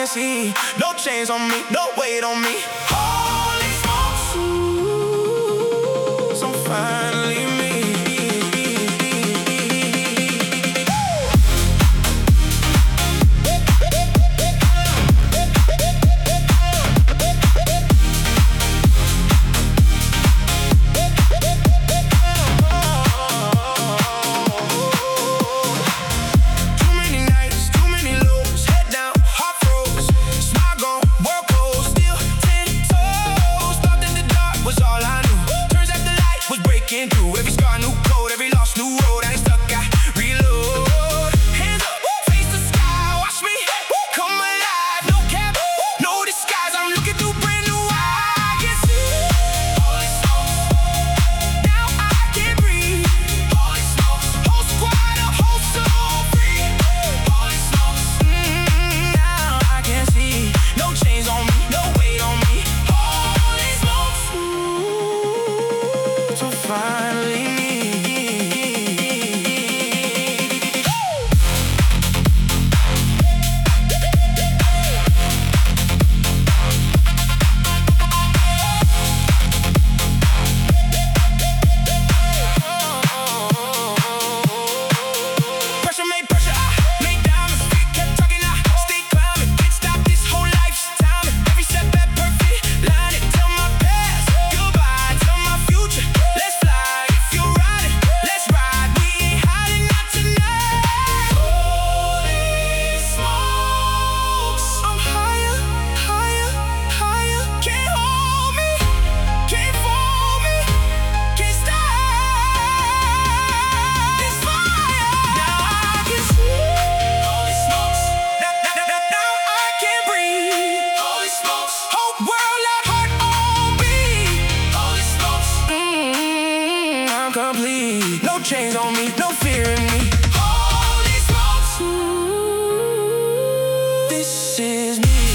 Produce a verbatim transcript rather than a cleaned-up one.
can see. No chains on me, no weight on me. Holy smokes, ooh, so finally me. Through every scar, new code, every lost new road. I ain't stuck, I reload. Hands up, face the sky, watch me come alive. No cap, no disguise. I'm looking through brand new eyes. I can see. Holy smokes, now I can breathe. Holy smokes, whole squad, a whole soul free. Holy smokes, mm, now I can see. No chains on me, no weight on me. Holy smokes, ooh, so finally me. Pressure made pressure, I made diamonds. Kept talking, I stay climbing. Can't stop this whole life's timing. Every step at perfect line it. Tell my past goodbye, tell my future let's fly. If you're riding, let's ride. We ain't hiding out tonight. Holy smokes, I'm higher, higher, higher. Can't hold me, can't fold me, can't stop this fire. Now I can see. Holy smokes, now, now, now, now I can breathe. Holy smokes, whole world like heart on beat. Holy smokes, mm, I'm complete. No chains on me, no fear in me. Holy smokes, ooh, this is me.